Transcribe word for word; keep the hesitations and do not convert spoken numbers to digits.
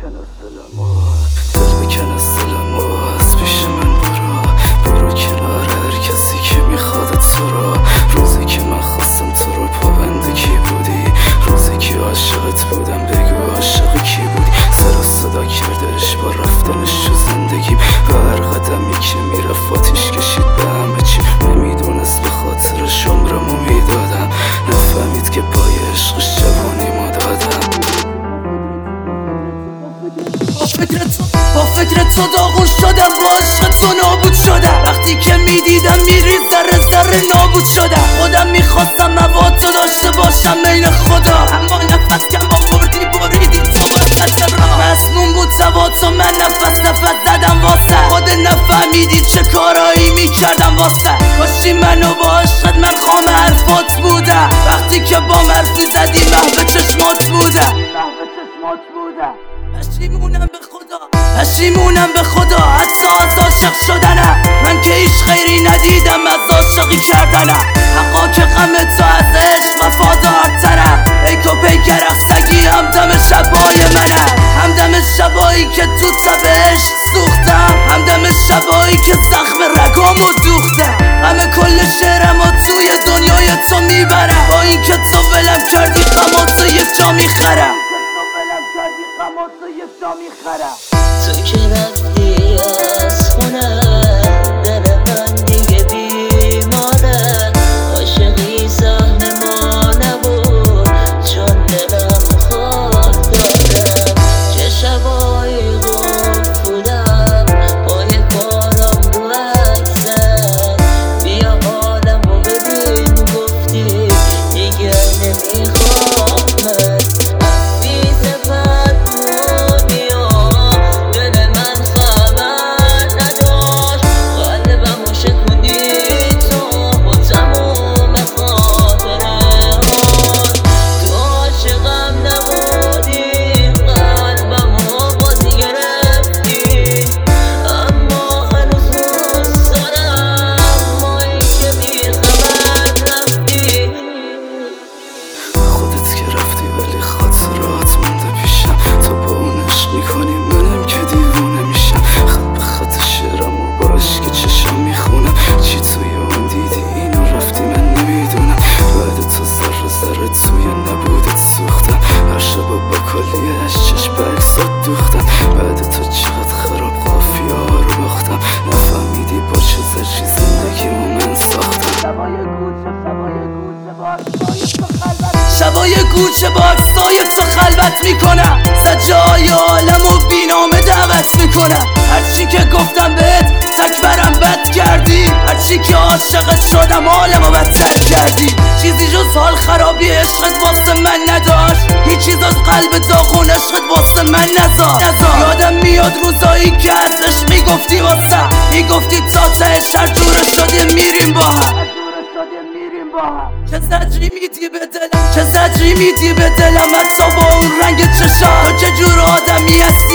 دل بکن از دلم و از پیش من برو برو کنار هر کسی که میخواد تو رو. روزی که من خواستم تو رو پابند کی بودی؟ روزی که عاشقت بودم بگو عاشق کی بودی؟ سر و صدا کردش با رفتنش تو زندگیم و هر قدمی که میرفت آتیش کشید به همه چی. نمیدونست به خاطرش عمرمو میدادم، نفهمید که پای عشق شبانیمو دادم. با فکر تو داغون شدم، با عشق تو نابود شدم. وقتی که میدیدم میری ذره ذره نابود شدم. خودم میخواستم مواتو داشته باشم بین خدا، اما نفس کم آوردی بریدی تو وسط راه. مسموم بود تواتو، من نفس نفس زدم واسه خود، نفهمیدی چه کارایی میکردم واسه. کاشی منو با عشقت من خام حرفات بودم، وقتی که با حرف میزدی محو چشمات بودم. پشیمونم به خدا، پشیمونم به خدا حتی از عاشق شدنم. من که هیچ خیری ندیدم از عاشقی کردنم. حقا که غم تو از عشق وفادارترم. پیکو پیکر اخسگی همدم شبای منم، همدم شبایی که تو شب عشق سوختم، همدم شبایی که زخم رگامو دوختم. غم کل شعرم و توی دنیای تو میبرم، با این که تو ولم کردی غماتو یک جا میخرم. تو که رفتی از خونه دل من دیگه بیماره، عاشقی سهم ما نبود چون دلم خواه داره. چه شبایی خوب بودم پای کارم وقت، بیا حالمو ببین گفتی دیگه نمیخوام. بعد تو چقدر خراب قافیه ها رو باختم، نفهمیدی با چه زجی زندگیمو من ساختم. شبای کوچه شبای کوچه با عکسای تو خلوت میکنم، زجای عالمو بینامه دعوت میکنم. هرچی که گفتم بهت تک برم بد کردی، هرچی که عاشقت شدم حالمو بدتر کردی. چیزی جز حال خرابی عشقت واسه من نداشت، هیچ چیز از قلب داغون عشقت واسه من نزار. یادم میاد روزایی که از عشق میگفتی واسه، میگفتی تا تهش هر جوره شده میریم با هم. چه زجری میدی به دلم، چه زجری میدی به دلم، حتی با اون رنگ چشام. تو چه جور آدمی هستی